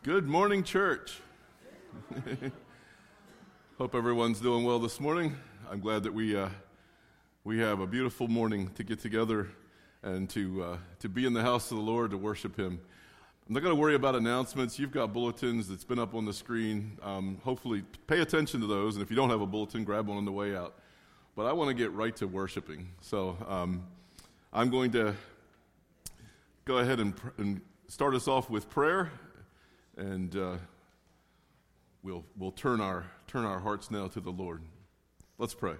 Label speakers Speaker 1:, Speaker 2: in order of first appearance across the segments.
Speaker 1: Good morning, church. Hope everyone's doing well this morning. I'm glad that we have a beautiful morning to get together and to be in the house of the Lord to worship Him. I'm not going to worry about announcements. You've got bulletins that's been up on the screen. Hopefully, pay attention to those, and if you don't have a bulletin, grab one on the way out. But I want to get right to worshiping, so I'm going to go ahead and start us off with prayer. And we'll turn our hearts now to the Lord. Let's pray.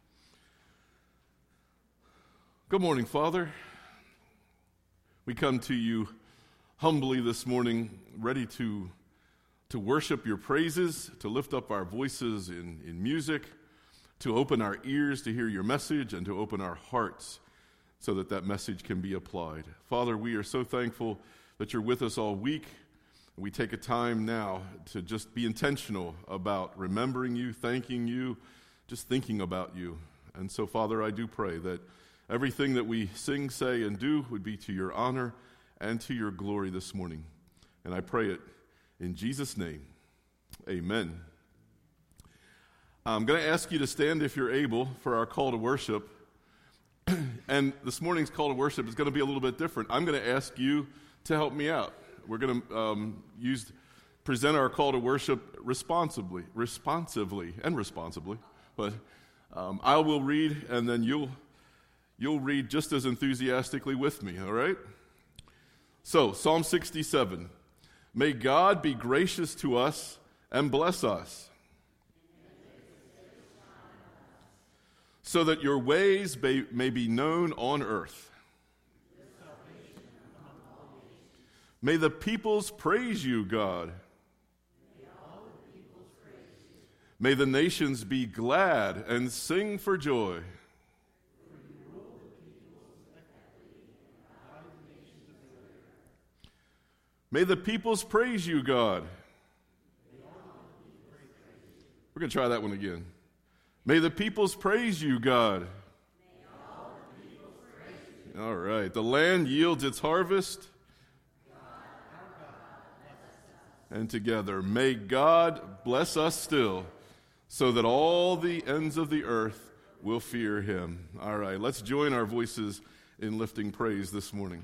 Speaker 1: Good morning, Father. We come to you humbly this morning, ready to worship your praises, to lift up our voices in music, to open our ears to hear your message, and to open our hearts so that that message can be applied. Father, we are so thankful that you're with us all week. We take a time now to just be intentional about remembering you, thanking you, just thinking about you. And so, Father, I do pray that everything that we sing, say, and do would be to your honor and to your glory this morning. And I pray it in Jesus' name. Amen. I'm going to ask you to stand if you're able for our call to worship. And this morning's call to worship is going to be a little bit different. I'm going to ask you to help me out. We're going to present our call to worship responsibly, but I will read, and then you'll read just as enthusiastically with me, all right? So, Psalm 67, may God be gracious to us and bless us, so that your ways may be known on earth. May the peoples praise you, God. May the nations be glad and sing for joy. May the peoples praise you, God. We're going to try that one again. May the peoples praise you, God. All right. The land yields its harvest. And together, may God bless us still, so that all the ends of the earth will fear him. All right, let's join our voices in lifting praise this morning.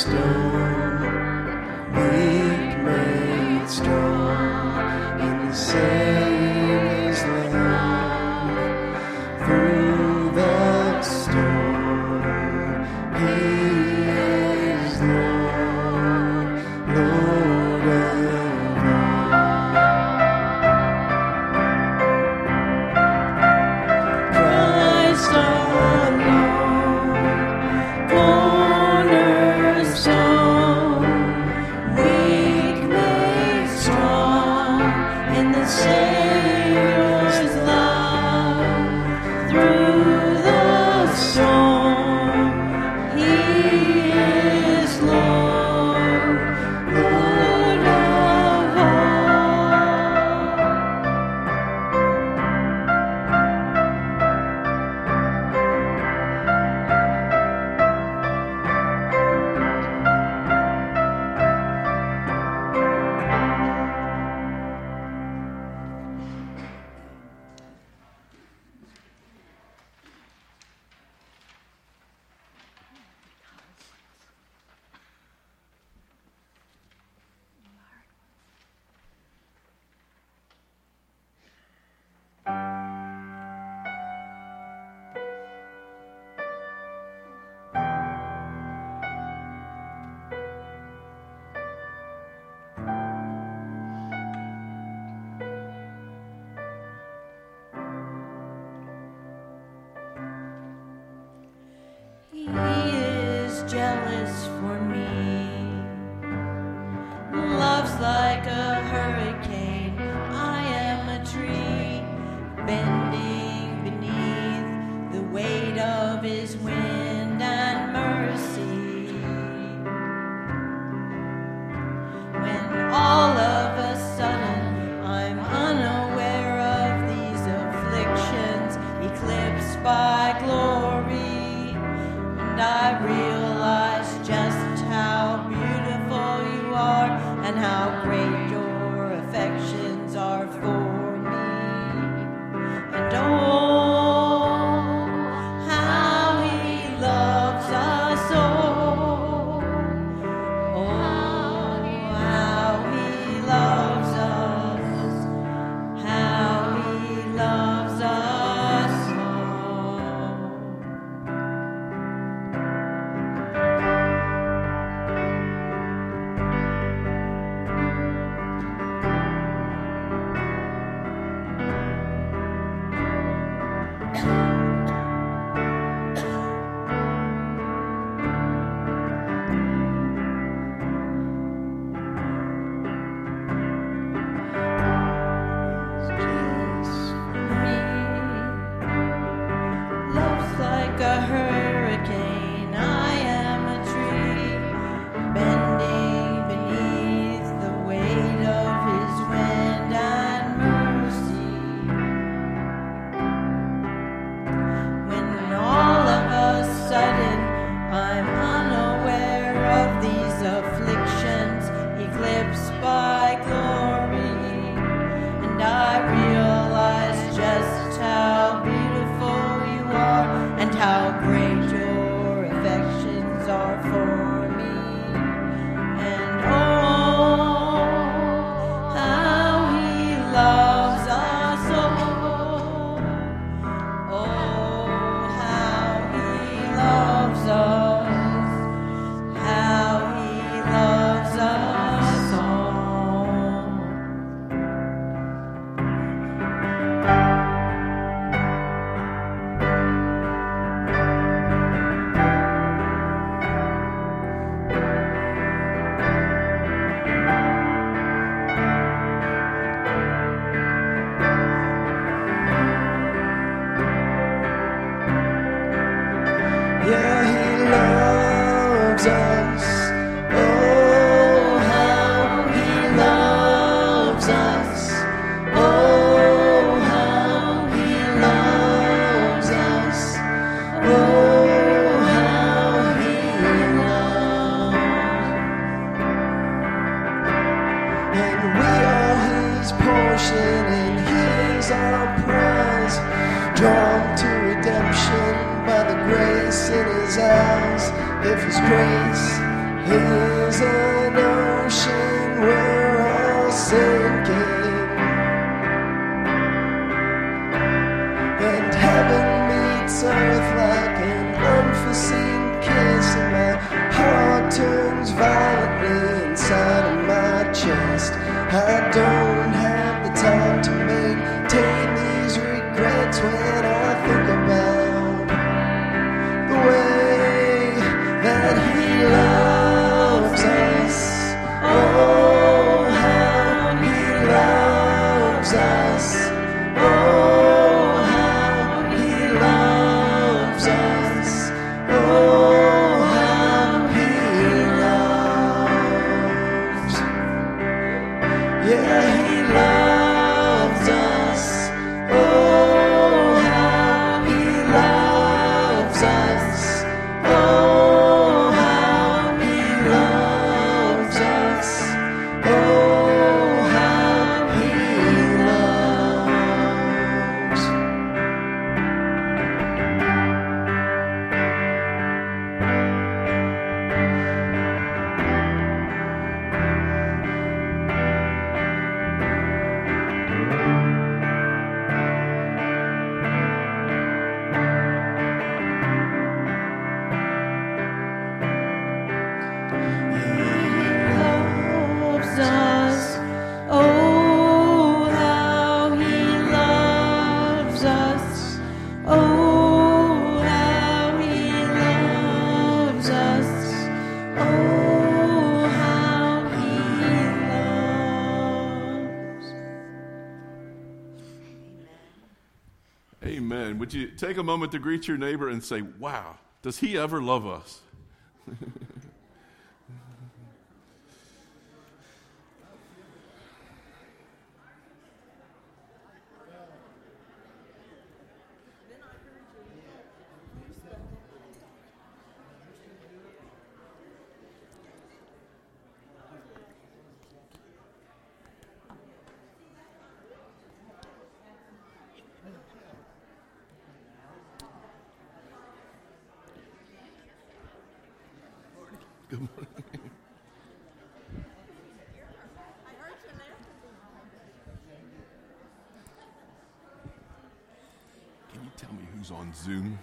Speaker 2: If His grace is an ocean we're all sinking, and heaven meets earth like an unforeseen kiss, and my heart turns violently inside of my chest. I don't have the time to maintain these regrets when I think about the way that he loves us. Oh, how he loves us. Oh, how he loves us. Oh, how he loves. Yeah, he loves us. Oh, how he loves us. Oh, how he loves us. Oh, how he loves.
Speaker 3: Loves us. Oh, how he loves us. Oh, how he loves us. Oh, how he loves.
Speaker 1: Amen. Would you take a moment to greet your neighbor and say, wow, does he ever love us? Good morning. Can you tell me who's on Zoom?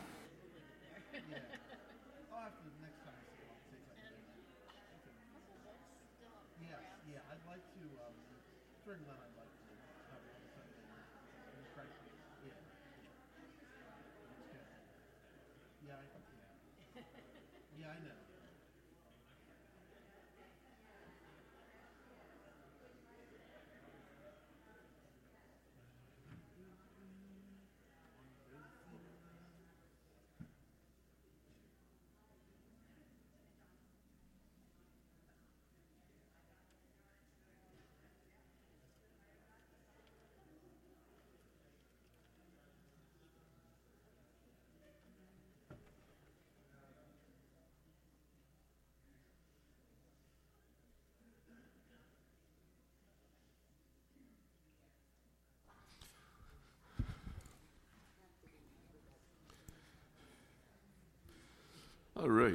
Speaker 4: Yeah, I'd like to, during that, I'd like to have one Sunday in Christ. Yeah. Yeah, I know.
Speaker 1: All right.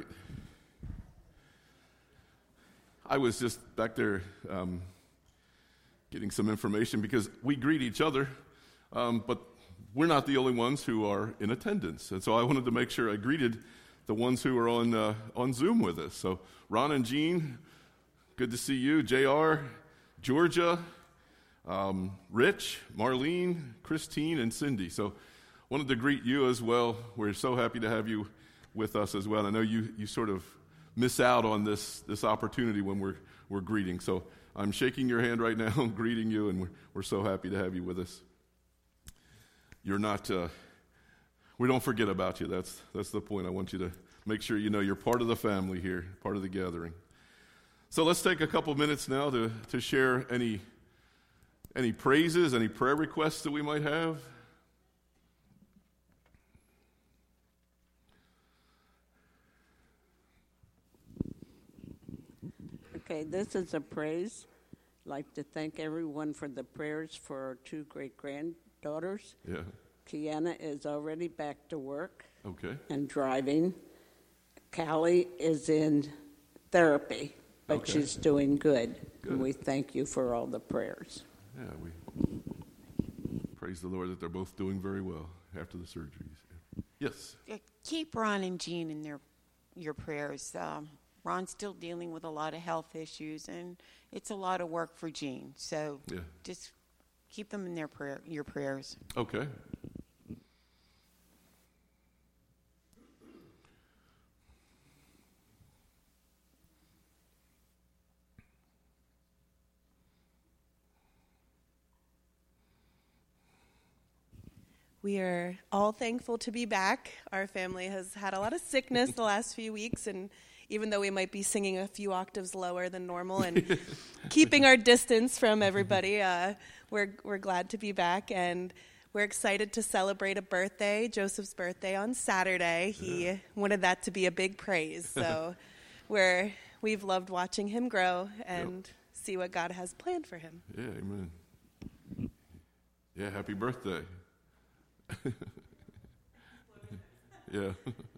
Speaker 1: I was just back there getting some information because we greet each other, but we're not the only ones who are in attendance. And so I wanted to make sure I greeted the ones who are on Zoom with us. So Ron and Jean, good to see you. JR, Georgia, Rich, Marlene, Christine, and Cindy. So wanted to greet you as well. We're so happy to have you with us as well. I know you sort of miss out on this opportunity when we're greeting. So I'm shaking your hand right now, greeting you, and we're so happy to have you with us. You're not, we don't forget about you. That's the point. I want you to make sure you know you're part of the family here, part of the gathering. So let's take a couple minutes now to share any praises, any prayer requests that we might have.
Speaker 5: Okay, this is a praise. I'd like to thank everyone for the prayers for our two great-granddaughters.
Speaker 1: Yeah.
Speaker 5: Kiana is already back to work
Speaker 1: Okay.
Speaker 5: and driving. Callie is in therapy, but
Speaker 1: Okay.
Speaker 5: she's doing good.
Speaker 1: Good.
Speaker 5: And we thank you for all the prayers.
Speaker 1: Yeah, we praise the Lord that they're both doing very well after the surgeries. Yes.
Speaker 6: Keep Ron and Jean in your prayers. Ron's still dealing with a lot of health issues, and it's a lot of work for Jean. So
Speaker 1: Yeah.
Speaker 6: just keep them in your prayers.
Speaker 1: Okay.
Speaker 7: We are all thankful to be back. Our family has had a lot of sickness the last few weeks, and even though we might be singing a few octaves lower than normal and keeping our distance from everybody, we're glad to be back, and we're excited to celebrate a birthday, Joseph's birthday, on Saturday. He wanted that to be a big praise, so we've loved watching him grow and see what God has planned for him.
Speaker 1: Yeah, amen. Yeah, happy birthday. Yeah.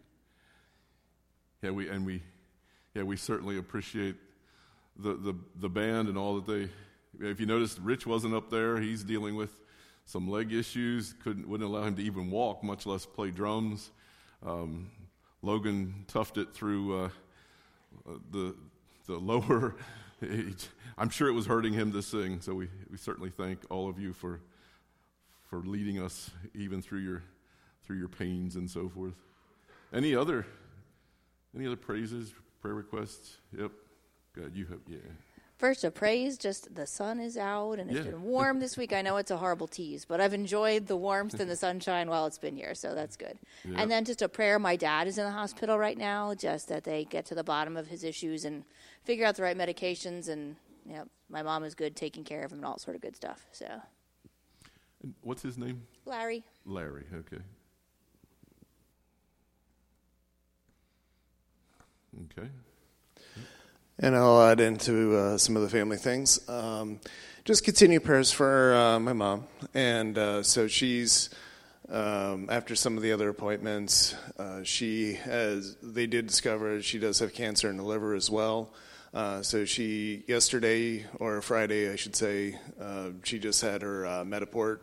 Speaker 1: We certainly appreciate the band and all that they. If you noticed, Rich wasn't up there. He's dealing with some leg issues. Wouldn't allow him to even walk, much less play drums. Logan toughed it through the lower. I'm sure it was hurting him to sing. So we certainly thank all of you for leading us even through your pains and so forth. Any other praises, prayer requests? Yep. Good. You have, yeah.
Speaker 8: First, a praise, just the sun is out and it's
Speaker 1: Yeah.
Speaker 8: been warm this week. I know it's a horrible tease, but I've enjoyed the warmth and the sunshine while it's been here, so that's good.
Speaker 1: Yeah.
Speaker 8: And then just a prayer. My dad is in the hospital right now, just that they get to the bottom of his issues and figure out the right medications. And my mom is good taking care of him and all sort of good stuff. So,
Speaker 1: And what's his name?
Speaker 8: Larry.
Speaker 1: Larry. Okay. Okay.
Speaker 9: And I'll add into some of the family things. Just continue prayers for my mom. And so she's, after some of the other appointments, they did discover she does have cancer in the liver as well. So yesterday, or Friday, I should say, she just had her Metaport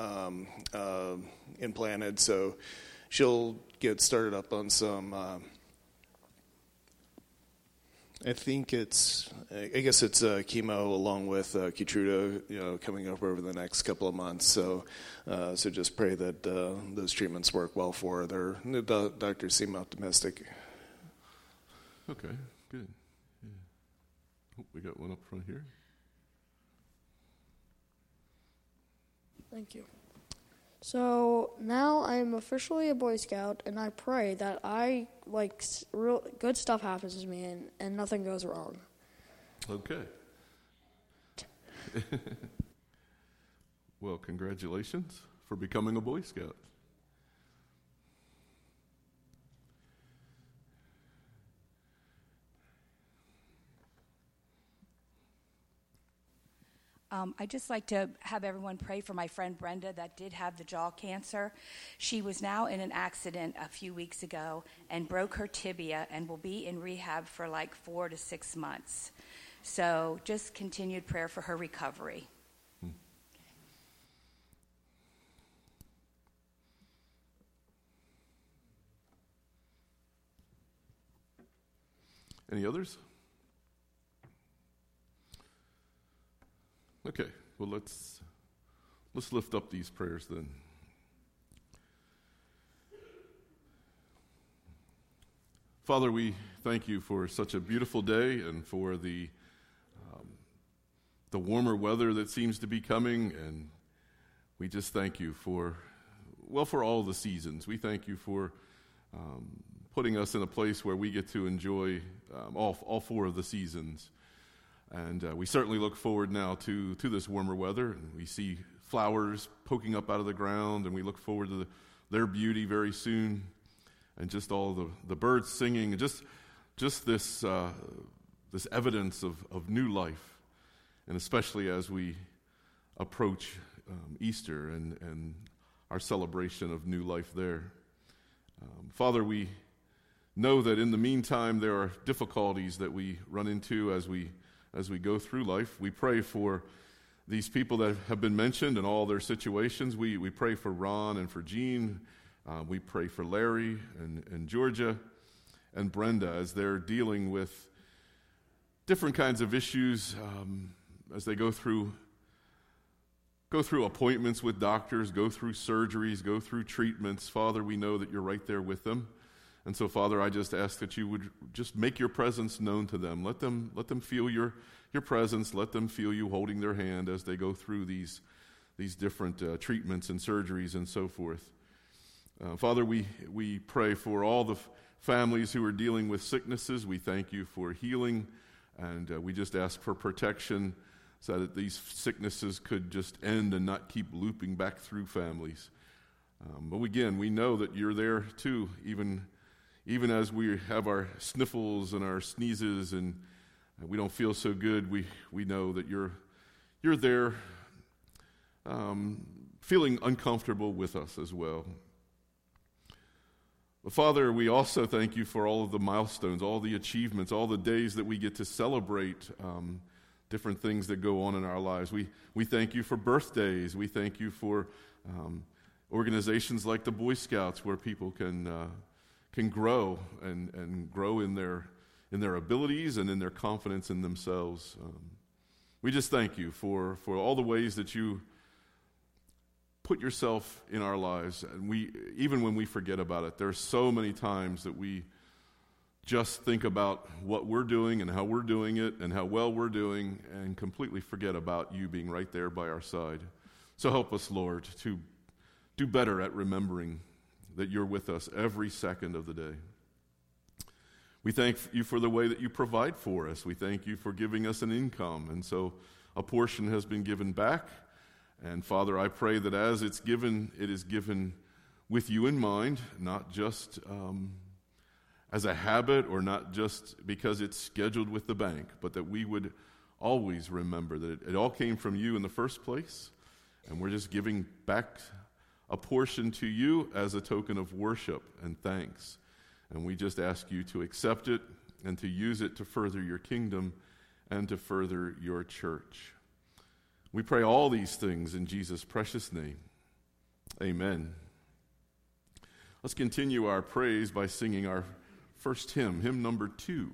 Speaker 9: implanted. So she'll get started up on some... I guess it's chemo along with Keytruda, coming up over the next couple of months. So just pray that those treatments work well for her. The doctors seem optimistic.
Speaker 1: Okay. Good. Yeah. Oh, we got one up front here.
Speaker 10: Thank you. So now I'm officially a Boy Scout, and I pray that real good stuff happens to me and nothing goes wrong.
Speaker 1: Okay. Well, congratulations for becoming a Boy Scout.
Speaker 11: I'd just like to have everyone pray for my friend Brenda that did have the jaw cancer. She was now in an accident a few weeks ago and broke her tibia and will be in rehab for 4 to 6 months. So just continued prayer for her recovery.
Speaker 1: Any others? Okay, well let's lift up these prayers then. Father, we thank you for such a beautiful day and for the warmer weather that seems to be coming, and we just thank you for all the seasons. We thank you for putting us in a place where we get to enjoy all 4 of the seasons. And we certainly look forward now to this warmer weather. And we see flowers poking up out of the ground, and we look forward to their beauty very soon. And just all the birds singing, and just this evidence of new life. And especially as we approach Easter and our celebration of new life there. Father, we know that in the meantime there are difficulties that we run into as we go through life. We pray for these people that have been mentioned and all their situations. We pray for Ron and for Jean. We pray for Larry and Georgia and Brenda as they're dealing with different kinds of issues as they go through appointments with doctors, go through surgeries, go through treatments. Father, we know that you're right there with them. And so, Father, I just ask that you would just make your presence known to them. Let them feel your presence. Let them feel you holding their hand as they go through these different treatments and surgeries and so forth. Father, we pray for all the families who are dealing with sicknesses. We thank you for healing, and we just ask for protection so that these sicknesses could just end and not keep looping back through families. But again, we know that you're there too, even as we have our sniffles and our sneezes and we don't feel so good, we know that you're there feeling uncomfortable with us as well. But Father, we also thank you for all of the milestones, all the achievements, all the days that we get to celebrate different things that go on in our lives. We thank you for birthdays. We thank you for organizations like the Boy Scouts where people can grow and grow in their abilities and in their confidence in themselves. We just thank you for all the ways that you put yourself in our lives. And even when we forget about it, there are so many times that we just think about what we're doing and how we're doing it and how well we're doing and completely forget about you being right there by our side. So help us, Lord, to do better at remembering that you're with us every second of the day. We thank you for the way that you provide for us. We thank you for giving us an income. And so a portion has been given back. And Father, I pray that as it's given, it is given with you in mind, not just as a habit or not just because it's scheduled with the bank, but that we would always remember that it all came from you in the first place. And we're just giving back a portion to you as a token of worship and thanks. And we just ask you to accept it and to use it to further your kingdom and to further your church. We pray all these things in Jesus' precious name. Amen. Let's continue our praise by singing our first hymn number 2.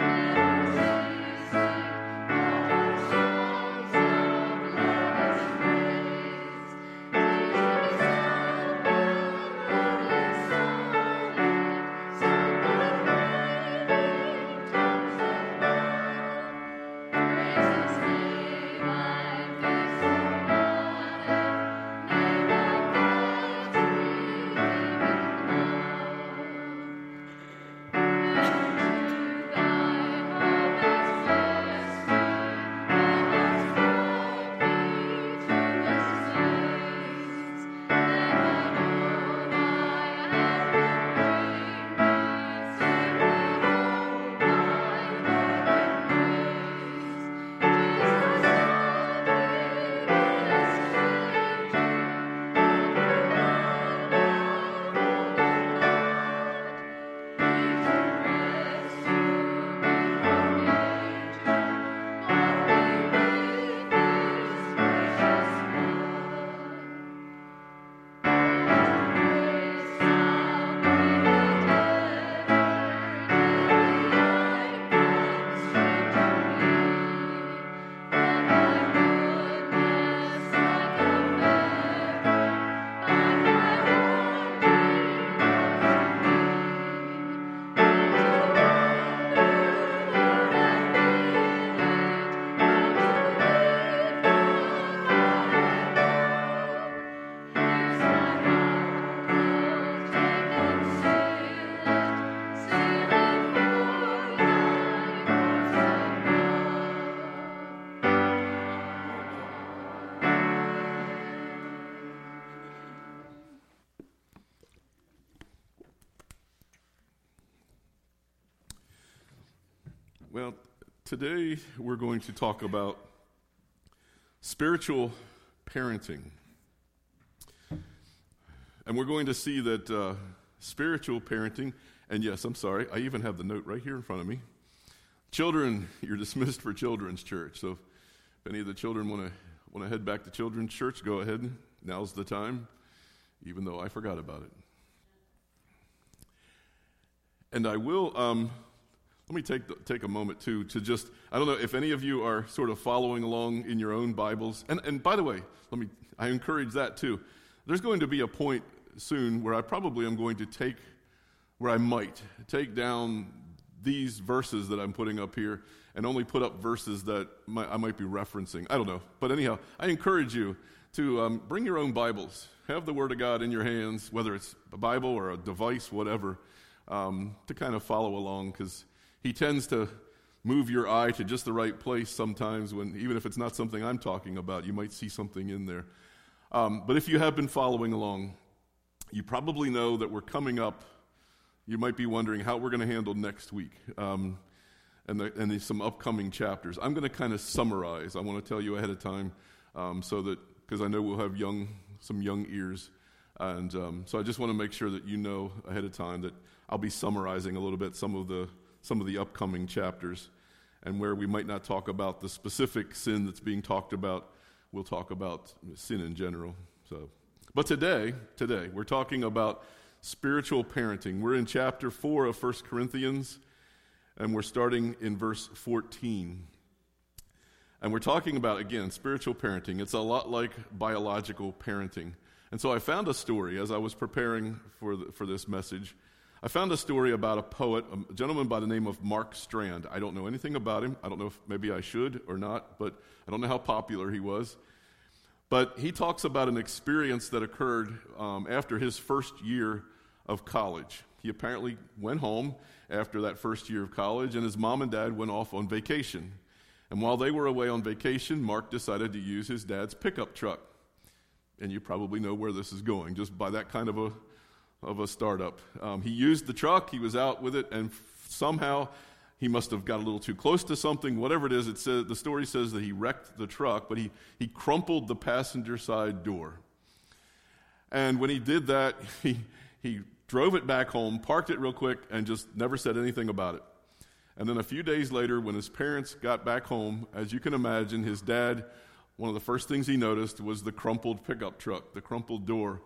Speaker 2: Thank you.
Speaker 1: Well, today we're going to talk about spiritual parenting. And we're going to see that spiritual parenting, and yes, I'm sorry, I even have the note right here in front of me. Children, you're dismissed for children's church. So if any of the children want to head back to children's church, go ahead. Now's the time, even though I forgot about it. And I will, let me take a moment too to just, I don't know if any of you are sort of following along in your own Bibles. And by the way, I encourage that too. There's going to be a point soon where I probably am going to where I might take down these verses that I'm putting up here and only put up verses that I might be referencing. I don't know. But anyhow, I encourage you to bring your own Bibles. Have the Word of God in your hands, whether it's a Bible or a device, whatever, to kind of follow along, because he tends to move your eye to just the right place sometimes when, even if it's not something I'm talking about, you might see something in there. But if you have been following along, you probably know that we're coming up. You might be wondering how we're going to handle next week and there's some upcoming chapters. I'm going to kind of summarize. I want to tell you ahead of time so that, because I know we'll have some young ears. And so I just want to make sure that you know ahead of time that I'll be summarizing a little bit some of the upcoming chapters, and where we might not talk about the specific sin that's being talked about, we'll talk about sin in general. But today we're talking about spiritual parenting. We're in chapter 4 of 1 Corinthians, and we're starting in verse 14. And we're talking about, again, spiritual parenting. It's a lot like biological parenting. And so I found a story as I was preparing for this message. I found a story about a poet, a gentleman by the name of Mark Strand. I don't know anything about him. I don't know if maybe I should or not, but I don't know how popular he was. But he talks about an experience that occurred after his first year of college. He apparently went home after that first year of college, and his mom and dad went off on vacation. And while they were away on vacation, Mark decided to use his dad's pickup truck. And you probably know where this is going, just by that kind of a startup. He used the truck, he was out with it, and somehow he must have got a little too close to something. Whatever it is, the story says that he wrecked the truck, but he crumpled the passenger side door. And when he did that, he drove it back home, parked it real quick, and just never said anything about it. And then a few days later, when his parents got back home, as you can imagine, his dad, one of the first things he noticed was the crumpled pickup truck, the crumpled door.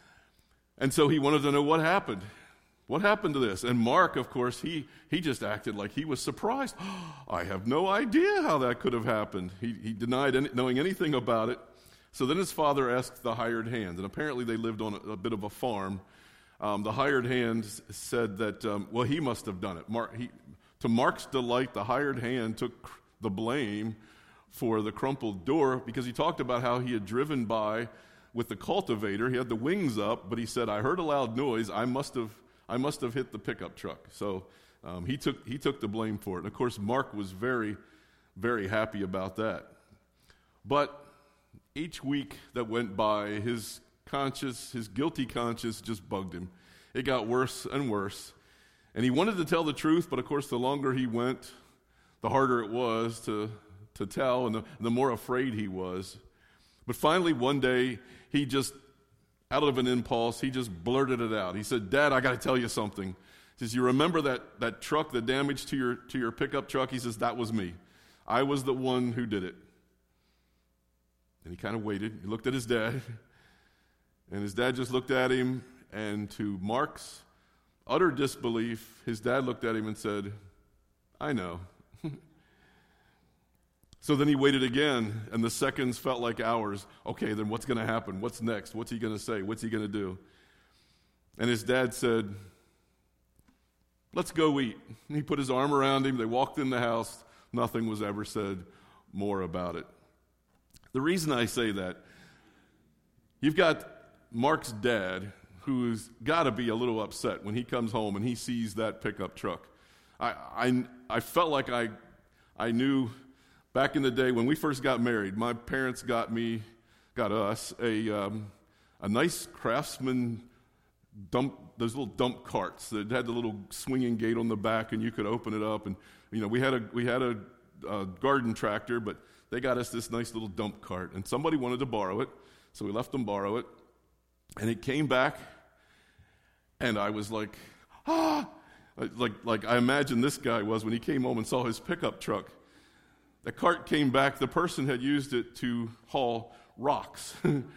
Speaker 1: And so he wanted to know what happened. What happened to this? And Mark, of course, he just acted like he was surprised. I have no idea how that could have happened. He denied knowing anything about it. So then his father asked the hired hand, and apparently they lived on a bit of a farm. The hired hand said that, he must have done it. To Mark's delight, the hired hand took the blame for the crumpled door, because he talked about how he had driven by with the cultivator. He had the wings up, but he said, I heard a loud noise. I must have hit the pickup truck. So he took the blame for it. And of course, Mark was very, very happy about that. But each week that went by, his guilty conscience just bugged him. It got worse and worse. And he wanted to tell the truth, but of course, the longer he went, the harder it was to tell, and the more afraid he was. But finally, one day, he just, out of an impulse, he just blurted it out. He said, Dad, I got to tell you something. He says, you remember that truck, the damage to your pickup truck? He says, that was me. I was the one who did it. And he kind of waited. He looked at his dad, and his dad just looked at him, and to Mark's utter disbelief, his dad looked at him and said, I know. So then he waited again, and the seconds felt like hours. Okay, then what's going to happen? What's next? What's he going to say? What's he going to do? And his dad said, let's go eat. And he put his arm around him. They walked in the house. Nothing was ever said more about it. The reason I say that, you've got Mark's dad, who's got to be a little upset when he comes home and he sees that pickup truck. I felt like I knew back in the day when we first got married, my parents got us a nice Craftsman those little dump carts that had the little swinging gate on the back, and you could open it up, and we had a garden tractor, but they got us this nice little dump cart, and somebody wanted to borrow it, so we let them borrow it, and it came back, and I was like, like I imagine this guy was when he came home and saw his pickup truck. The cart came back. The person had used it to haul rocks.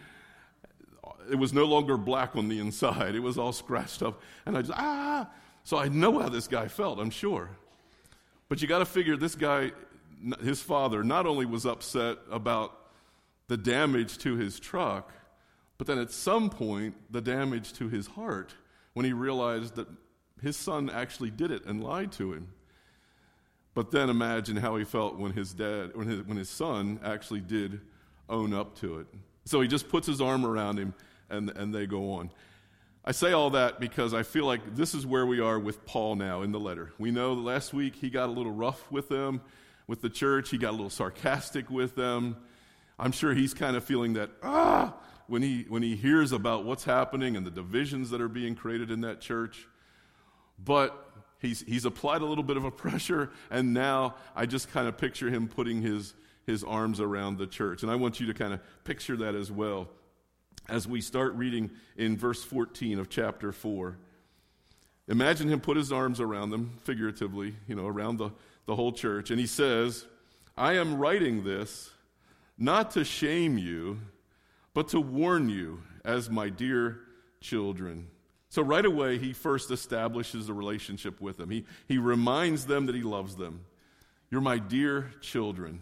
Speaker 1: It was no longer black on the inside. It was all scratched up. And I just, So I know how this guy felt, I'm sure. But you got to figure this guy, his father, not only was upset about the damage to his truck, but then at some point, the damage to his heart when he realized that his son actually did it and lied to him. But then imagine how he felt when when his son actually did own up to it. So he just puts his arm around him, and they go on. I say all that because I feel like this is where we are with Paul now in the letter. We know that last week he got a little rough with them, with the church. He got a little sarcastic with them. I'm sure he's kind of feeling that, when he hears about what's happening and the divisions that are being created in that church. But he's applied a little bit of a pressure, and now I just kind of picture him putting his arms around the church. And I want you to kind of picture that as well as we start reading in verse 14 of chapter 4. Imagine him put his arms around them, figuratively, around the whole church. And he says, I am writing this not to shame you, but to warn you as my dear children. So right away, he first establishes a relationship with them. He reminds them that he loves them. You're my dear children.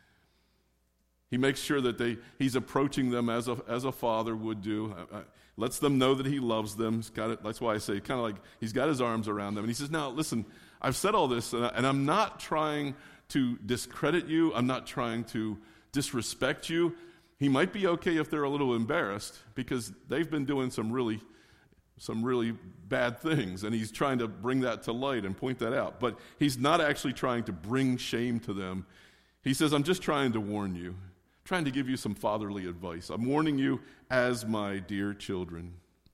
Speaker 1: He makes sure that he's approaching them as a father would do. Lets them know that he loves them. That's why I say kind of like he's got his arms around them. And he says, now listen, I've said all this, and I'm not trying to discredit you. I'm not trying to disrespect you. He might be okay if they're a little embarrassed because they've been doing some really bad things, and he's trying to bring that to light and point that out. But he's not actually trying to bring shame to them. He says, I'm just trying to warn you, trying to give you some fatherly advice. I'm warning you as my dear children.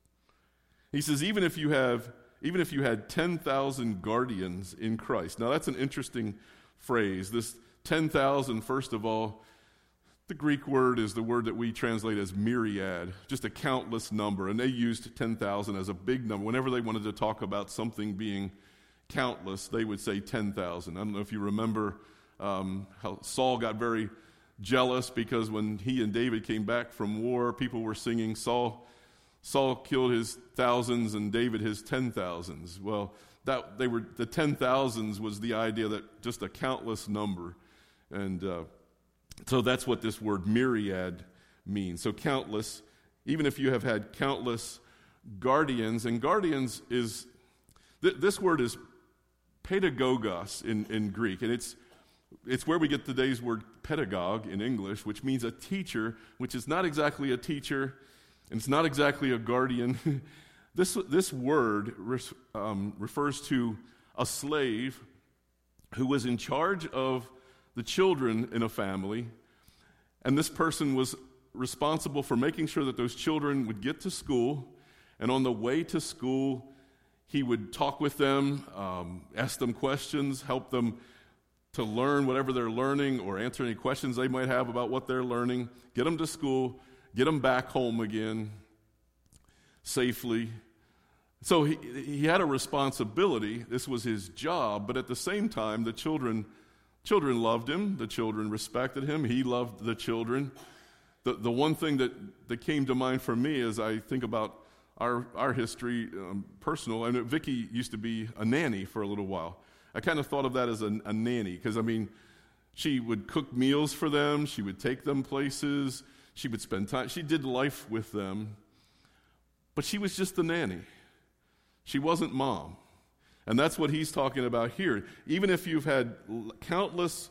Speaker 1: He says, even if you had 10,000 guardians in Christ. Now that's an interesting phrase. This 10,000, first of all, the Greek word is the word that we translate as myriad, just a countless number. And they used 10,000 as a big number. Whenever they wanted to talk about something being countless, they would say 10,000. I don't know if you remember how Saul got very jealous because when he and David came back from war, people were singing, Saul killed his thousands and David his 10,000s. Well, the 10,000s was the idea that just a countless number. And so that's what this word myriad means. So countless, even if you have had countless guardians, and guardians is, this word is pedagogos in Greek, and it's where we get today's word pedagogue in English, which means a teacher, which is not exactly a teacher, and it's not exactly a guardian. This word refers to a slave who was in charge of the children in a family, and this person was responsible for making sure that those children would get to school, and on the way to school, he would talk with them, ask them questions, help them to learn whatever they're learning, or answer any questions they might have about what they're learning, get them to school, get them back home again safely. So he had a responsibility. This was his job, but at the same time, the children loved him. The children respected him. He loved the children. The one thing that came to mind for me as I think about our history, personal, I mean, Vicky used to be a nanny for a little while. I kind of thought of that as a nanny because, I mean, she would cook meals for them. She would take them places. She would spend time. She did life with them. But she was just the nanny. She wasn't mom. And that's what he's talking about here. Even if you've had countless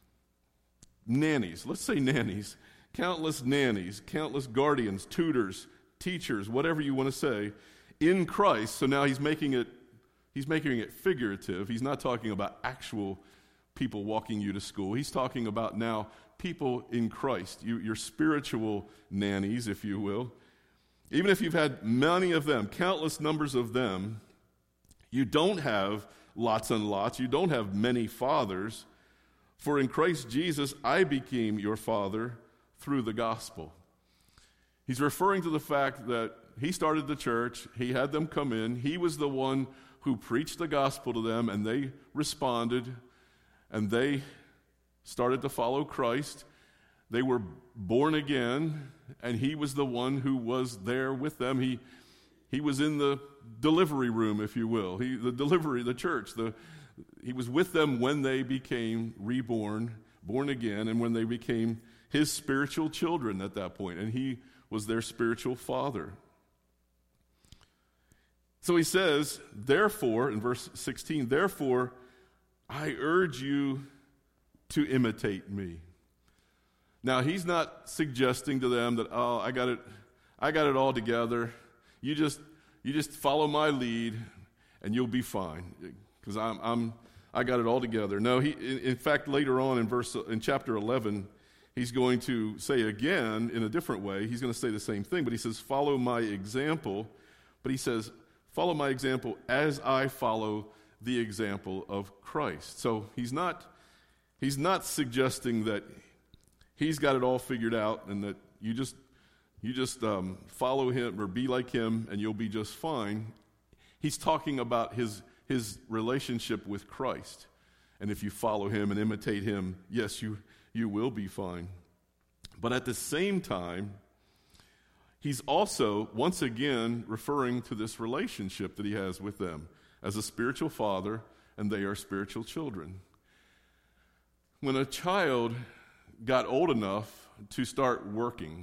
Speaker 1: nannies, let's say nannies, countless guardians, tutors, teachers, whatever you want to say, in Christ. So now he's making it figurative. He's not talking about actual people walking you to school. He's talking about now people in Christ, your spiritual nannies, if you will. Even if you've had many of them, countless numbers of them, you don't have lots and lots. You don't have many fathers. For in Christ Jesus, I became your father through the gospel. He's referring to the fact that he started the church. He had them come in. He was the one who preached the gospel to them, and they responded, and they started to follow Christ. They were born again, and he was the one who was there with them. He was in the delivery room, if you will. The church. He was with them when they became reborn, born again, and when they became his spiritual children at that point, and he was their spiritual father. So he says, therefore, in verse 16, therefore, I urge you to imitate me. Now, he's not suggesting to them that, oh, I got it all together. You just follow my lead, and you'll be fine, because I got it all together. No, in fact, later on in chapter 11, he's going to say again in a different way. He's going to say the same thing, but he says, follow my example. But he says, follow my example as I follow the example of Christ. So he's not suggesting that he's got it all figured out and that you just follow him or be like him and you'll be just fine. He's talking about his relationship with Christ. And if you follow him and imitate him, yes, you will be fine. But at the same time, he's also, once again, referring to this relationship that he has with them as a spiritual father, and they are spiritual children. When a child got old enough to start working,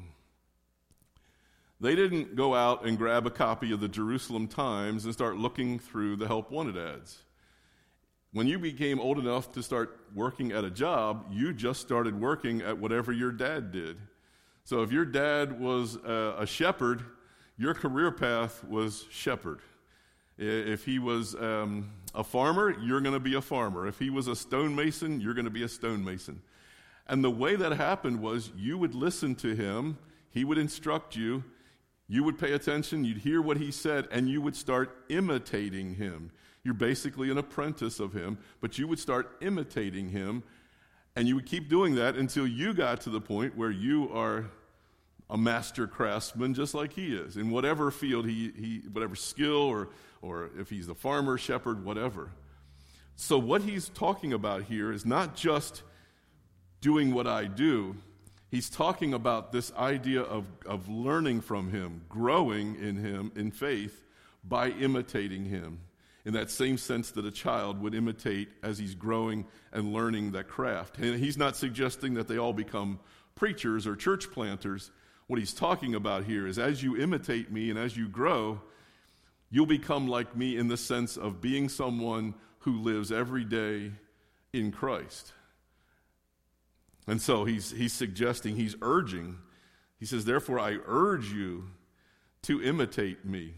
Speaker 1: they didn't go out and grab a copy of the Jerusalem Times and start looking through the Help Wanted ads. When you became old enough to start working at a job, you just started working at whatever your dad did. So if your dad was a shepherd, your career path was shepherd. If he was a farmer, you're going to be a farmer. If he was a stonemason, you're going to be a stonemason. And the way that happened was you would listen to him, he would instruct you, you would pay attention, you'd hear what he said, and you would start imitating him. You're basically an apprentice of him, but you would start imitating him, and you would keep doing that until you got to the point where you are a master craftsman just like he is, in whatever field, whatever skill, or if he's a farmer, shepherd, whatever. So what he's talking about here is not just doing what I do. He's talking about this idea of learning from him, growing in him in faith by imitating him, in that same sense that a child would imitate as he's growing and learning that craft. And he's not suggesting that they all become preachers or church planters. What he's talking about here is as you imitate me and as you grow, you'll become like me in the sense of being someone who lives every day in Christ. And so he's suggesting, he's urging, he says, therefore I urge you to imitate me.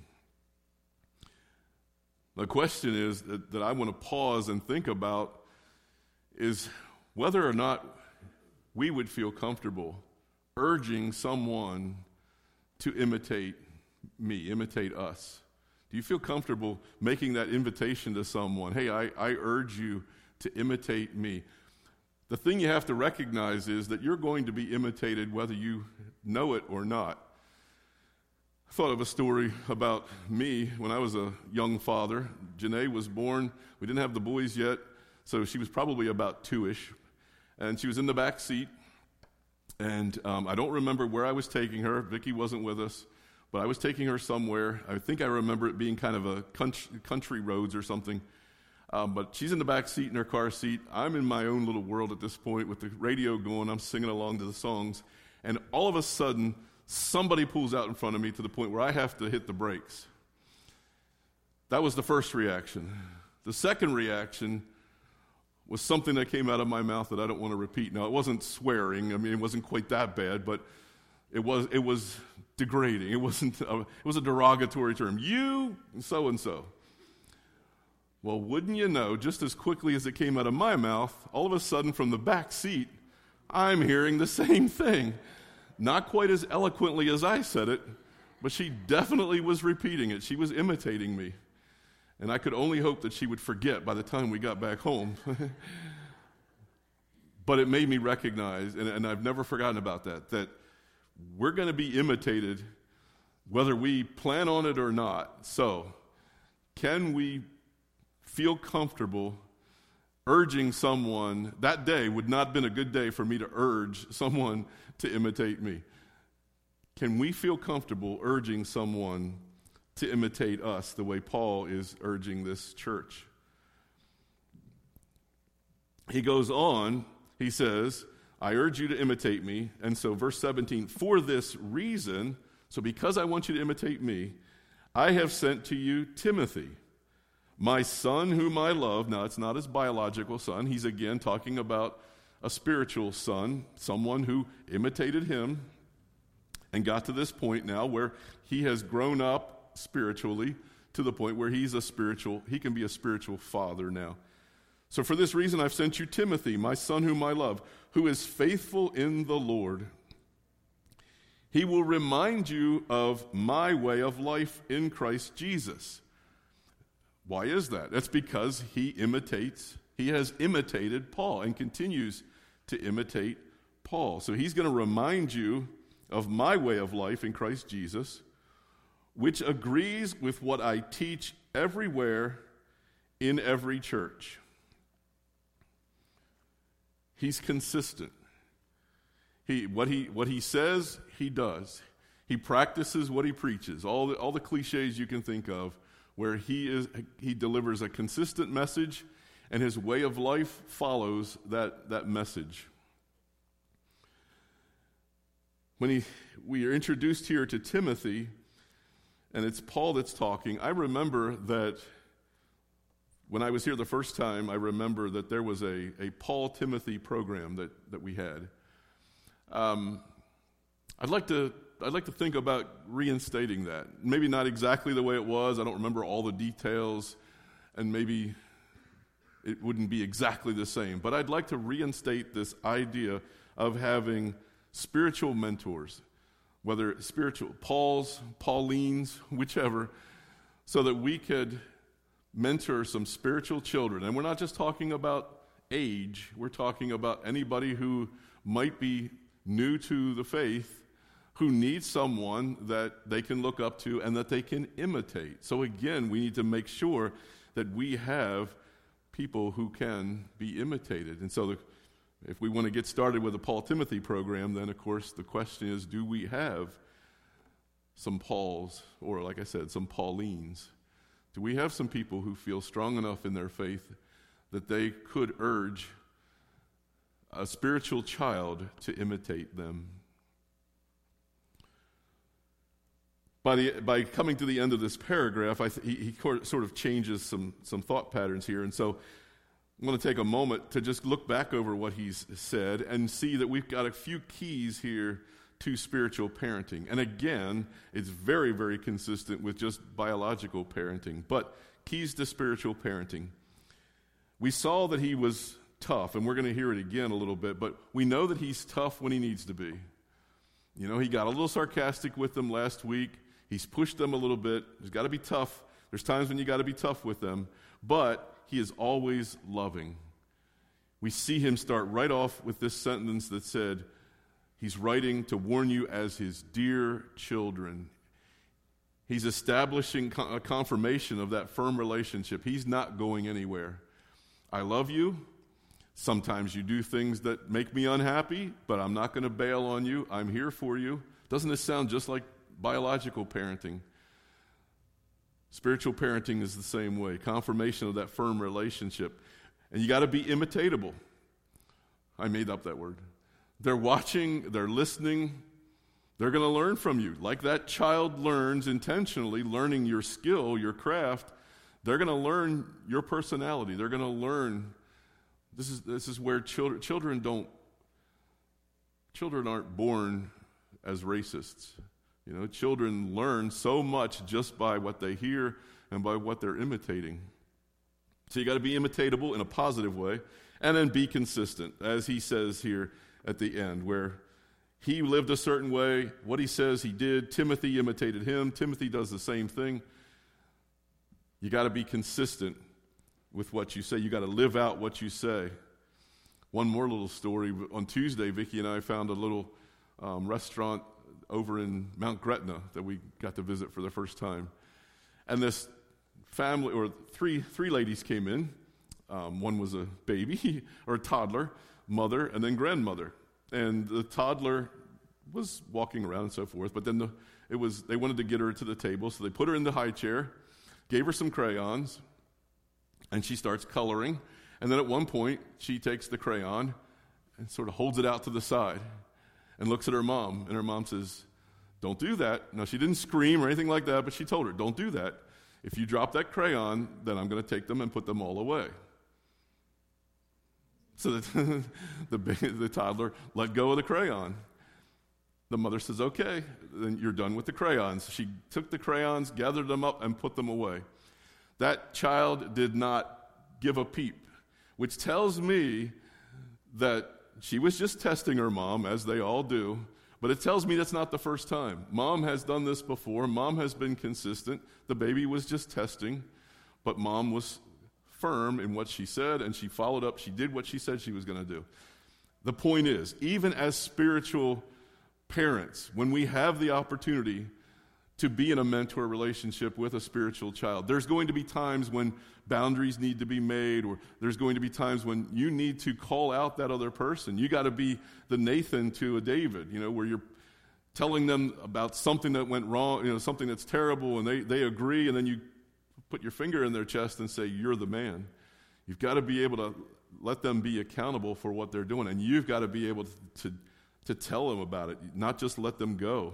Speaker 1: The question is that I want to pause and think about is whether or not we would feel comfortable urging someone to imitate me, imitate us. Do you feel comfortable making that invitation to someone? Hey, I urge you to imitate me. The thing you have to recognize is that you're going to be imitated whether you know it or not. I thought of a story about me when I was a young father. Janae was born. We didn't have the boys yet, so she was probably about 2-ish. And she was in the back seat. And I don't remember where I was taking her. Vicki wasn't with us. But I was taking her somewhere. I think I remember it being kind of a country roads or something. But she's in the back seat in her car seat. I'm in my own little world at this point with the radio going. I'm singing along to the songs. And all of a sudden, somebody pulls out in front of me to the point where I have to hit the brakes. That was the first reaction. The second reaction was something that came out of my mouth that I don't want to repeat. Now, it wasn't swearing. I mean, it wasn't quite that bad, but it was degrading. It was a derogatory term. You so-and-so. Well, wouldn't you know, just as quickly as it came out of my mouth, all of a sudden from the back seat, I'm hearing the same thing. Not quite as eloquently as I said it, but she definitely was repeating it. She was imitating me. And I could only hope that she would forget by the time we got back home. But it made me recognize, and I've never forgotten about that we're going to be imitated whether we plan on it or not. So, can we feel comfortable urging someone? That day would not have been a good day for me to urge someone to imitate me. Can we feel comfortable urging someone to imitate us the way Paul is urging this church? He goes on, he says, I urge you to imitate me. And so verse 17, for this reason, so because I want you to imitate me, I have sent to you Timothy, my son whom I love. Now, it's not his biological son. He's again talking about a spiritual son, someone who imitated him and got to this point now where he has grown up spiritually to the point where he can be a spiritual father now. So for this reason, I've sent you Timothy, my son whom I love, who is faithful in the Lord. He will remind you of my way of life in Christ Jesus. Why is that? That's because he has imitated Paul and continues to imitate Paul. So he's going to remind you of my way of life in Christ Jesus, which agrees with what I teach everywhere in every church. He's consistent. What he says, he does. He practices what he preaches. All the cliches you can think of, where he delivers a consistent message, and his way of life follows that message. When we are introduced here to Timothy, and it's Paul that's talking, I remember that when I was here the first time, I remember that there was a Paul-Timothy program that we had. I'd like to think about reinstating that. Maybe not exactly the way it was. I don't remember all the details, and maybe it wouldn't be exactly the same. But I'd like to reinstate this idea of having spiritual mentors, whether spiritual Pauls, Paulines, whichever, so that we could mentor some spiritual children. And we're not just talking about age. We're talking about anybody who might be new to the faith, who needs someone that they can look up to and that they can imitate. So again, we need to make sure that we have people who can be imitated. And so if we want to get started with a Paul-Timothy program, then of course the question is, do we have some Pauls, or like I said, some Paulines? Do we have some people who feel strong enough in their faith that they could urge a spiritual child to imitate them? By coming to the end of this paragraph, he sort of changes some thought patterns here. And so I'm going to take a moment to just look back over what he's said and see that we've got a few keys here to spiritual parenting. And again, it's very, very consistent with just biological parenting, but keys to spiritual parenting. We saw that he was tough, and we're going to hear it again a little bit, but we know that he's tough when he needs to be. You know, he got a little sarcastic with them last week. He's pushed them a little bit. He's got to be tough. There's times when you got to be tough with them, but he is always loving. We see him start right off with this sentence that said, he's writing to warn you as his dear children. He's establishing a confirmation of that firm relationship. He's not going anywhere. I love you. Sometimes you do things that make me unhappy, but I'm not going to bail on you. I'm here for you. Doesn't this sound just like biological parenting? Spiritual parenting is the same way. Confirmation of that firm relationship. And you got to be imitatable. I made up that word. They're watching, they're listening, they're going to learn from you. Like that child learns intentionally, learning your skill, your craft, they're going to learn your personality. They're going to learn. This is where children aren't born as racists. You know, children learn so much just by what they hear and by what they're imitating. So you got to be imitatable in a positive way, and then be consistent, as he says here at the end, where he lived a certain way. What he says he did, Timothy imitated him. Timothy does the same thing. You got to be consistent with what you say. You got to live out what you say. One more little story. On Tuesday, Vicki and I found a little restaurant over in Mount Gretna that we got to visit for the first time. And this family, or three ladies came in. One was a baby, or a toddler, mother, and then grandmother. And the toddler was walking around and so forth, but then they wanted to get her to the table, so they put her in the high chair, gave her some crayons, and she starts coloring. And then at one point, she takes the crayon and sort of holds it out to the side and looks at her mom. And her mom says, "Don't do that." Now, she didn't scream or anything like that, but she told her, "Don't do that. If you drop that crayon, then I'm going to take them and put them all away." So the toddler let go of the crayon. The mother says, "Okay, then you're done with the crayons." She took the crayons, gathered them up, and put them away. That child did not give a peep, which tells me that she was just testing her mom, as they all do, but it tells me that's not the first time. Mom has done this before. Mom has been consistent. The baby was just testing, but mom was firm in what she said, and she followed up. She did what she said she was going to do. The point is, even as spiritual parents, when we have the opportunity to be in a mentor relationship with a spiritual child, there's going to be times when boundaries need to be made, or there's going to be times when you need to call out that other person. You got to be the Nathan to a David, where you're telling them about something that went wrong, something that's terrible, and they agree, and then you put your finger in their chest and say, "You're the man." You've got to be able to let them be accountable for what they're doing, and you've got to be able to tell them about it, not just let them go.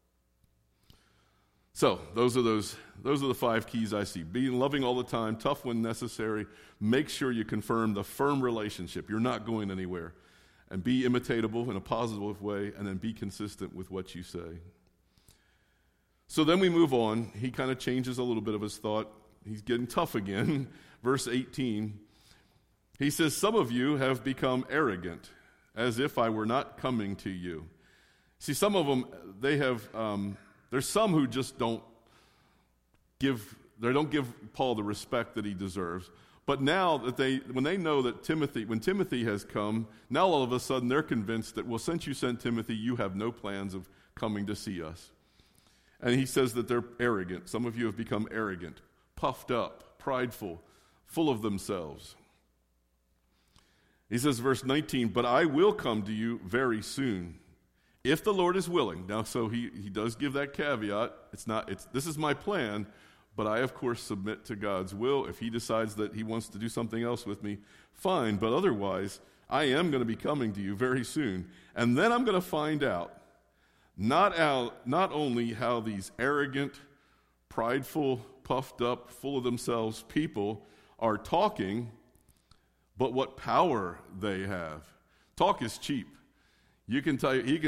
Speaker 1: So those are the 5 keys I see. Being loving all the time, tough when necessary. Make sure you confirm the firm relationship. You're not going anywhere. And be imitatable in a positive way, and then be consistent with what you say. So then we move on. He kind of changes a little bit of his thought. He's getting tough again. Verse 18. He says, "Some of you have become arrogant, as if I were not coming to you." See, some of them, there's some who just don't give Paul the respect that he deserves. But now that when they know that when Timothy has come, now all of a sudden they're convinced that, well, since you sent Timothy, you have no plans of coming to see us. And he says that they're arrogant. Some of you have become arrogant, puffed up, prideful, full of themselves. He says, verse 19, "But I will come to you very soon, if the Lord is willing." Now, so he does give that caveat. This is my plan, but I, of course, submit to God's will. If he decides that he wants to do something else with me, fine. But otherwise, I am going to be coming to you very soon. And then I'm going to find out not only how these arrogant, prideful, puffed up, full of themselves people are talking, but what power they have. Talk is cheap. You can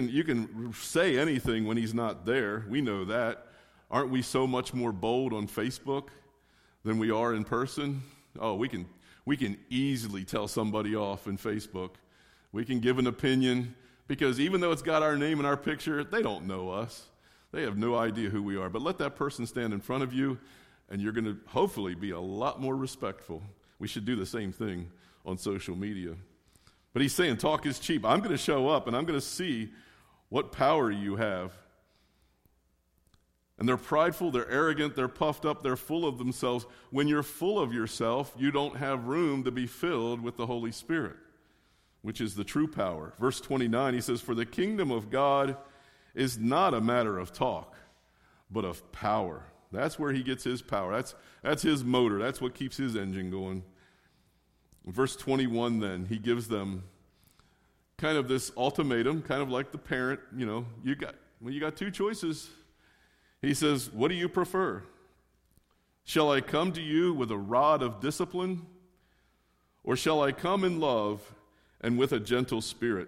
Speaker 1: say anything when he's not there. We know that. Aren't we so much more bold on Facebook than we are in person? Oh, we can easily tell somebody off in Facebook. We can give an opinion, because even though it's got our name and our picture, they don't know us. They have no idea who we are. But let that person stand in front of you, and you're going to hopefully be a lot more respectful. We should do the same thing on social media. But he's saying talk is cheap. I'm going to show up, and I'm going to see what power you have. And they're prideful, they're arrogant, they're puffed up, they're full of themselves. When you're full of yourself, you don't have room to be filled with the Holy Spirit, which is the true power. Verse 29, he says, "For the kingdom of God is not a matter of talk, but of power." That's where he gets his power. That's his motor. That's what keeps his engine going. In verse 21 then, he gives them kind of this ultimatum, kind of like the parent, you got 2 choices. He says, "What do you prefer? Shall I come to you with a rod of discipline, or shall I come in love and with a gentle spirit?"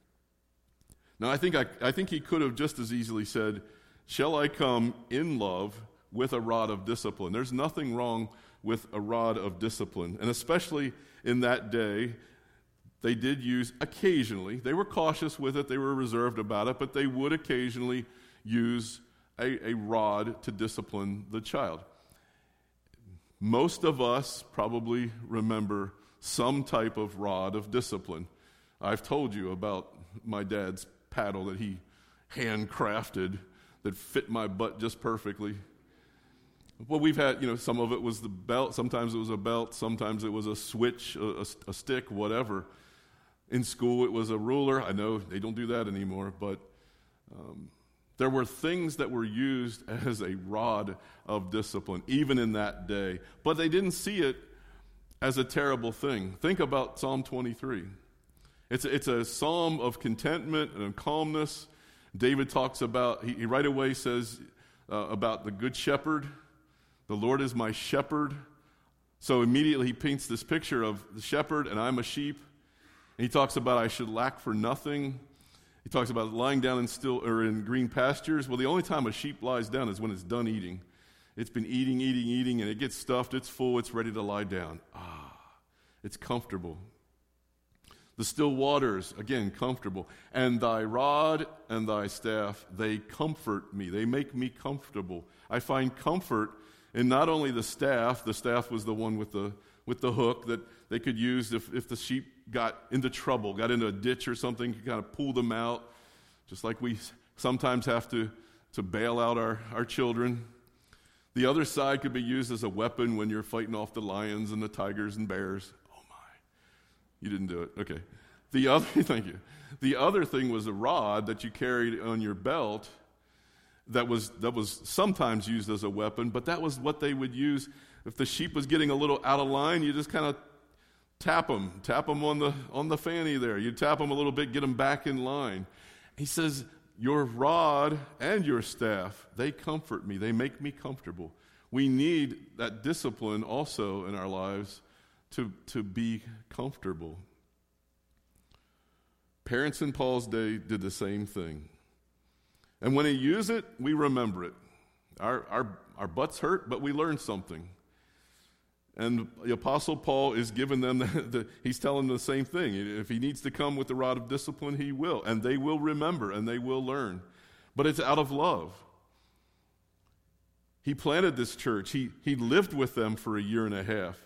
Speaker 1: Now, I think he could have just as easily said, "Shall I come in love with a rod of discipline?" There's nothing wrong with a rod of discipline. And especially in that day, they did use occasionally. They were cautious with it. They were reserved about it. But they would occasionally use a rod to discipline the child. Most of us probably remember some type of rod of discipline. I've told you about my dad's paddle that he handcrafted that fit my butt just perfectly. Well, we've had, some of it was the belt, sometimes it was a belt, sometimes it was a switch, a stick, whatever. In school, it was a ruler. I know they don't do that anymore, but there were things that were used as a rod of discipline, even in that day. But they didn't see it as a terrible thing. Think about Psalm 23. It's a psalm of contentment and calmness. David talks about, he right away says about the good shepherd. The Lord is my shepherd. So immediately he paints this picture of the shepherd and I'm a sheep. And he talks about I should lack for nothing. He talks about lying down in green pastures. Well, the only time a sheep lies down is when it's done eating. It's been eating, and it gets stuffed, it's full, it's ready to lie down. It's comfortable. The still waters, again, comfortable. And thy rod and thy staff, they comfort me. They make me comfortable. I find comfort in not only the staff was the one with the hook that they could use if the sheep got into trouble, got into a ditch or something, you kind of pull them out, just like we sometimes have to bail out our children. The other side could be used as a weapon when you're fighting off the lions and the tigers and bears. Oh my, you didn't do it. Okay. Thank you. The other thing was a rod that you carried on your belt that was sometimes used as a weapon, but that was what they would use if the sheep was getting a little out of line. You just kind of tap them on the fanny there. You tap them a little bit, get them back in line. He says, your rod and your staff, they comfort me. They make me comfortable. We need that discipline also in our lives to be comfortable. Parents in Paul's day did the same thing. And when he used it, we remember it. Our butts hurt, but we learned something. And the Apostle Paul is giving them, he's telling them the same thing. If he needs to come with the rod of discipline, he will. And they will remember and they will learn. But it's out of love. He planted this church. He lived with them for a year and a half.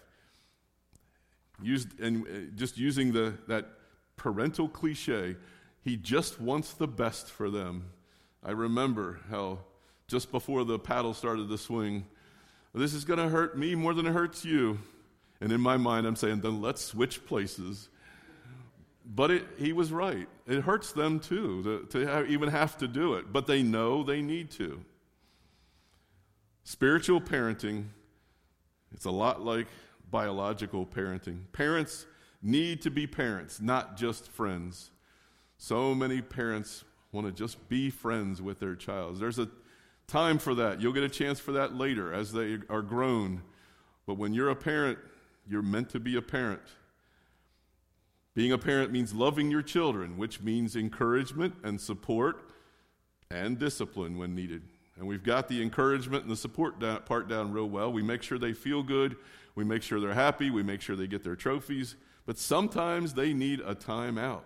Speaker 1: Using that parental cliche, he just wants the best for them. I remember how just before the paddle started to swing, this is going to hurt me more than it hurts you. And in my mind, I'm saying, then let's switch places. But he was right. It hurts them too to even have to do it. But they know they need to. Spiritual parenting, it's a lot like biological parenting. Parents need to be parents, not just friends. So many parents want to just be friends with their child. There's a time for that. You'll get a chance for that later as they are grown. But when you're a parent, you're meant to be a parent. Being a parent means loving your children, which means encouragement and support and discipline when needed. And we've got the encouragement and the support part down real well. We make sure they feel good. We make sure they're happy. We make sure they get their trophies. But sometimes they need a time out.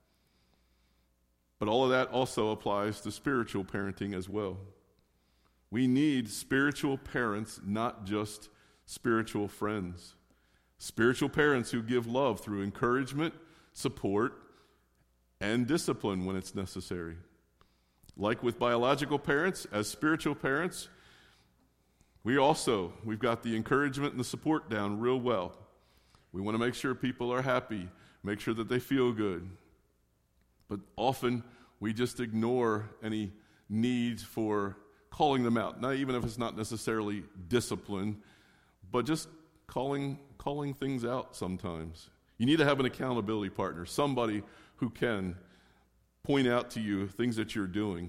Speaker 1: But all of that also applies to spiritual parenting as well. We need spiritual parents, not just spiritual friends. Spiritual parents who give love through encouragement, support, and discipline when it's necessary. Like with biological parents, as spiritual parents, we've got the encouragement and the support down real well. We want to make sure people are happy, make sure that they feel good. But often we just ignore any need for calling them out, not even if it's not necessarily discipline, but just calling things out sometimes. You need to have an accountability partner, somebody who can point out to you things that you're doing.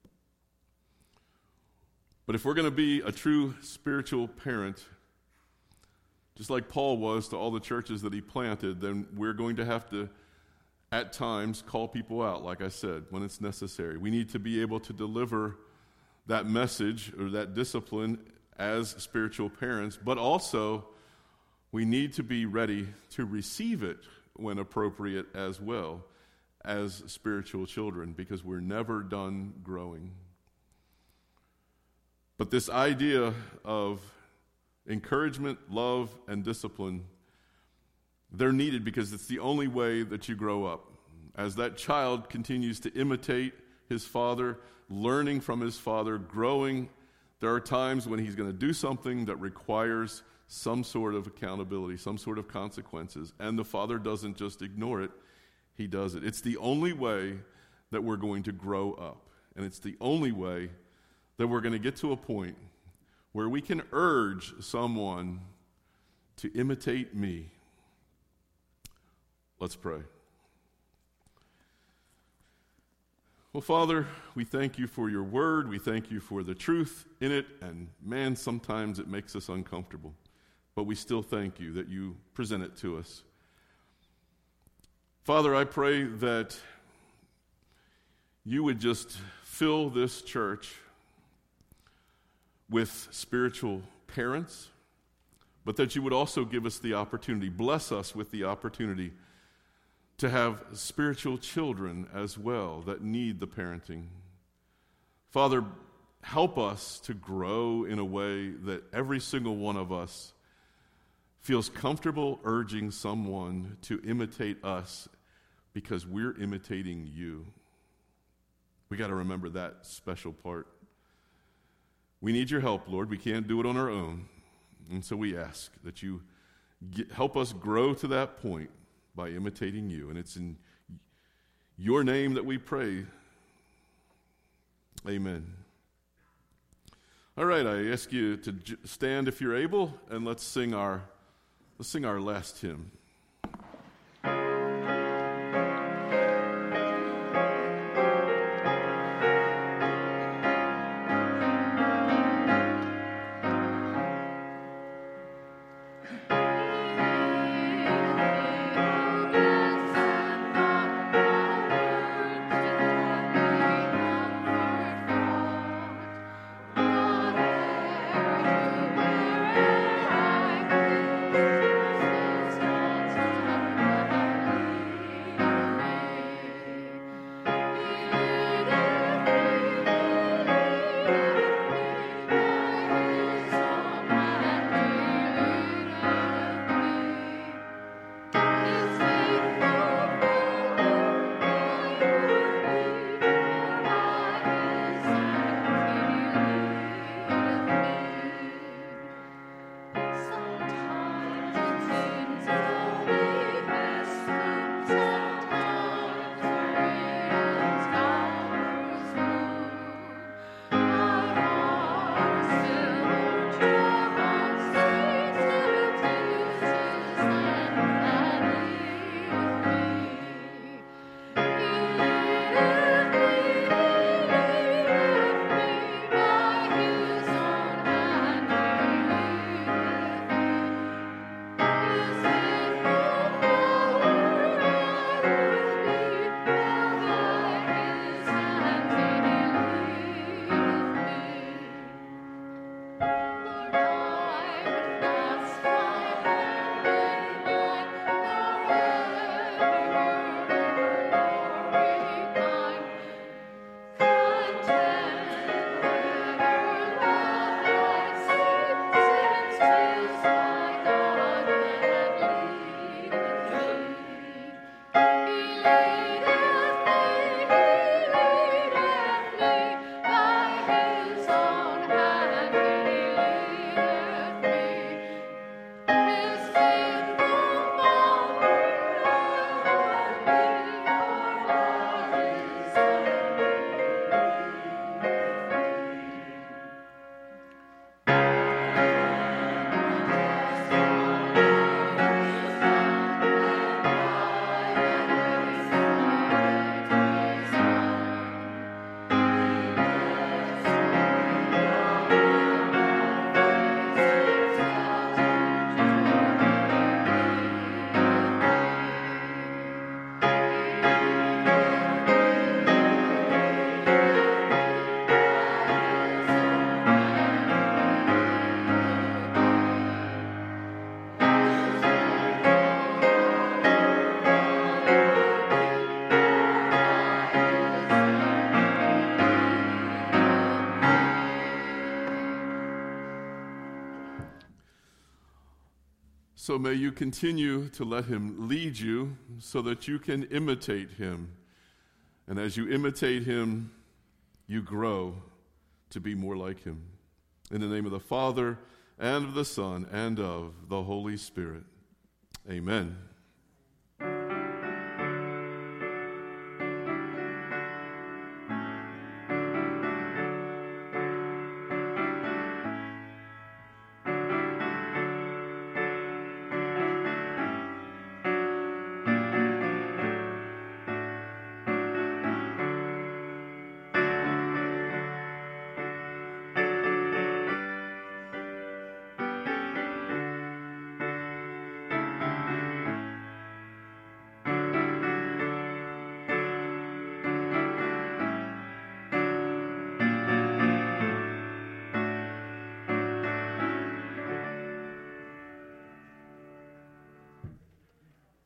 Speaker 1: But if we're going to be a true spiritual parent, just like Paul was to all the churches that he planted, then we're going to have to, at times, call people out, like I said, when it's necessary. We need to be able to deliver that message or that discipline as spiritual parents, but also we need to be ready to receive it when appropriate as well as spiritual children, because we're never done growing. But this idea of encouragement, love, and discipline, they're needed because it's the only way that you grow up. As that child continues to imitate his father, learning from his father, growing, there are times when he's going to do something that requires some sort of accountability, some sort of consequences, and the father doesn't just ignore it, he does it. It's the only way that we're going to grow up, and it's the only way that we're going to get to a point where we can urge someone to imitate me. Let's pray. Well, Father, we thank you for your word. We thank you for the truth in it. And man, sometimes it makes us uncomfortable. But we still thank you that you present it to us. Father, I pray that you would just fill this church with spiritual parents, but that you would also give us the opportunity, bless us with the opportunity to have spiritual children as well that need the parenting. Father, help us to grow in a way that every single one of us feels comfortable urging someone to imitate us because we're imitating you. We got to remember that special part. We need your help, Lord. We can't do it on our own. And so we ask that you help us grow to that point by imitating you. And it's in your name that we pray. Amen. All right, I ask you to stand if you're able, and let's sing our last hymn. So may you continue to let him lead you so that you can imitate him. And as you imitate him, you grow to be more like him. In the name of the Father, and of the Son, and of the Holy Spirit. Amen.